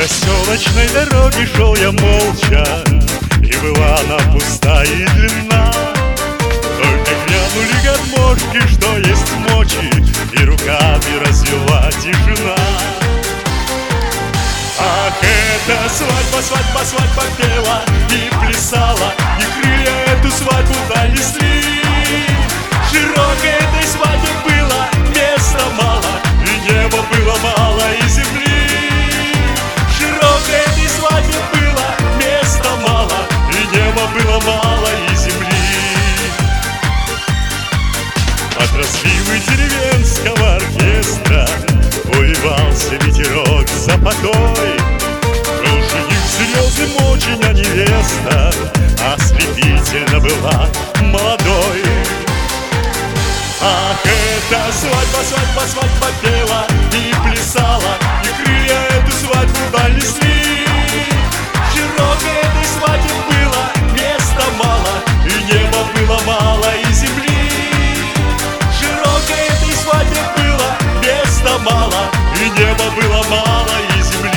проселочной дороге шел я молча, и была она пустая и длинна. Только глянули гармошки, что есть мочи, и руками развела тишина. Ах, эта свадьба, свадьба, свадьба пела и плясала, и крылья эту свадьбу донесли. Широкой этой свадьбе было места мало, и неба было мало, и земли. Широкой этой свадьбе было места мало, и неба было мало, и земли. От разливы деревенского оркестра увивался ветерок запотой. Был жених серьезным очень, а невеста ослепительно была молодой. Ах, эта свадьба, свадьба, свадьба пела и плясала, и крылья эту свадьбу донесли. Широкой этой свадьбе было места мало, и неба было мало, и земли. Широкой этой свадьбе было места мало, и неба было мало, и земли.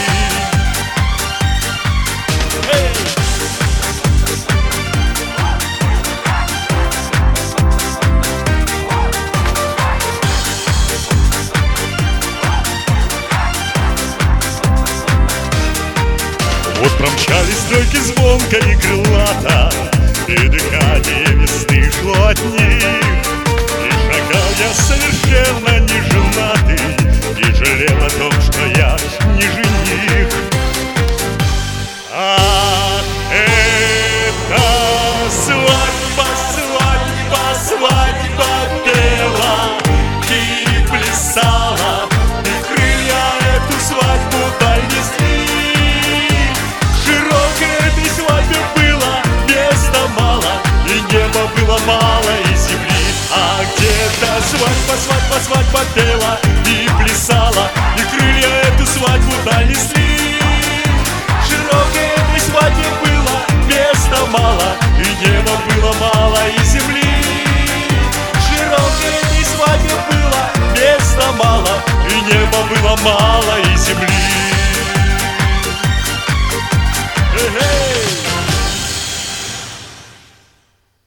Вот промчались стройки звонко и крылато, и дыхание весны шло от них. И шагал я совершенно не женатый, и жалел о том, что я не жених. А эта свадьба, свадьба, свадьба пела и плясала, и крылья эту свадьбу донесли. Широкой этой свадьбе было места мало, и неба было мало, и земли. А где-то свадьба, свадьба, свадьба пела и плясала, и крылья эту свадьбу донесли. Широкой этой свадьбе было места мало, и неба было мало, и земли. Широкой этой свадьбе было места мало, и неба было мало,